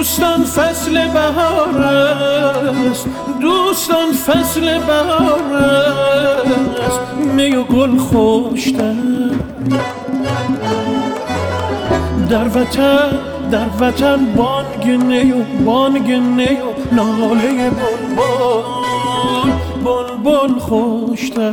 دوستان فصل بهار است، دوستان فصل بهار است، می و گل خوشتر در وطن، در وطن بانگ نی و ناله بلبل، بلبل خوشتر.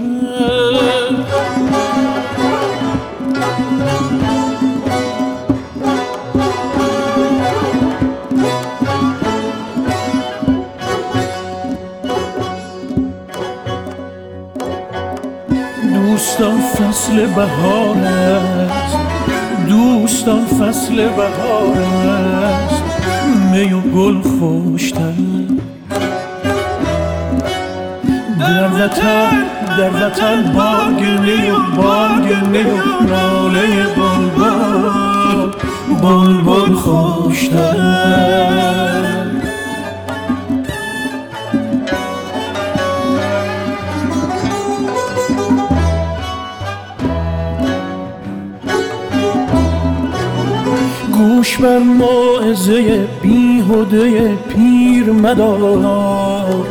دوستان فصل بهار است، دوستان فصل بهار است، می و گل خوشتر در وطن، در وطن بانگ نی و ناله بلبل، بلبل خوشتر. گوش بر موعظه بیهوده پیر مدار،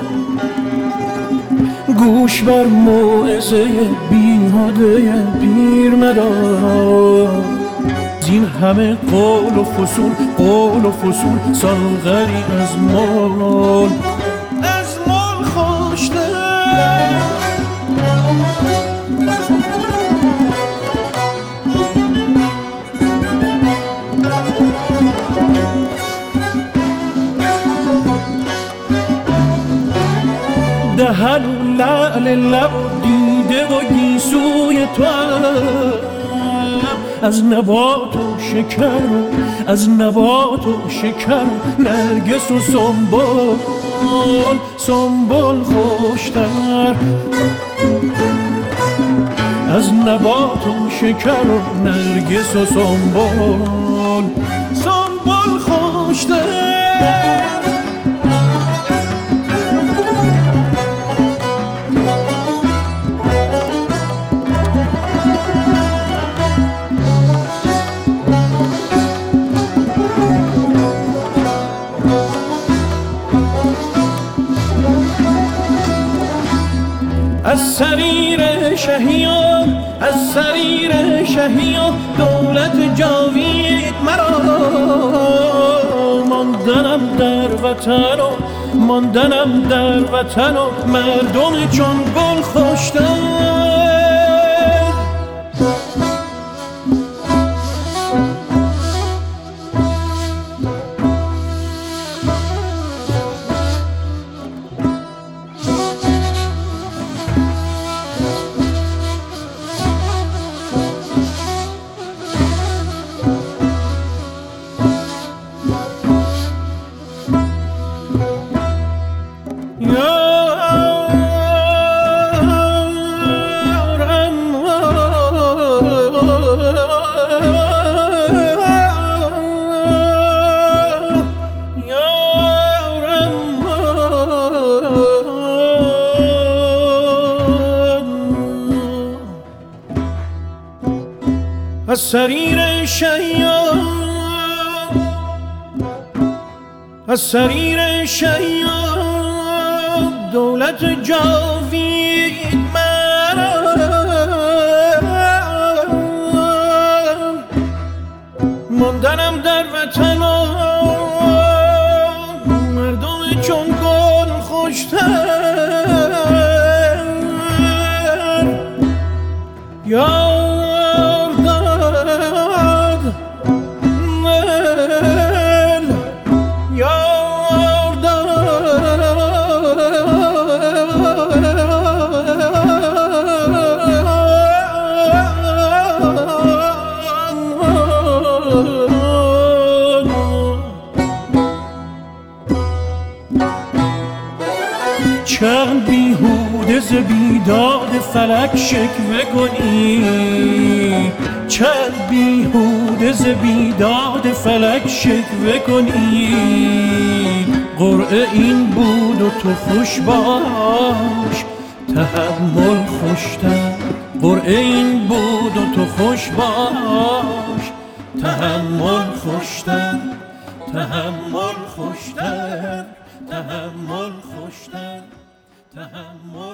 گوش بر موعظه بیهوده پیر مدار. زین همه قول و فسون، قول و فسون، ساغری از مال، از مال خوشتر. دهن و لعل لب دیده و گیسوی تو، از نبات و شکر، از نبات و شکر، نرگس و سنبل، سنبل خوشتر. از نبات و شکر و نرگس و سنبل، سنبل خوشتر. از سریر شهیان، از سریر شهیان، دولت جاوید مرا. ماندنم در وطن و ماندنم در وطن و مردم چون گل خوشتر. از سریر شهیان، از سریر شهیان، دولت جاوید مرا. ماندنم در وطن و مردم چون گل خوشتر. یا چند بیهوده ز بیداد فلک شکوه کنی، چند بیهوده ز بیداد فلک شکوه کنی. قرعه این بود و تو خوش باش، تحمل خوشتر. قرعه این بود و تو خوش باش، تحمل خوشتر، تحمل خوشتر، تحمل خوشتر، تحمل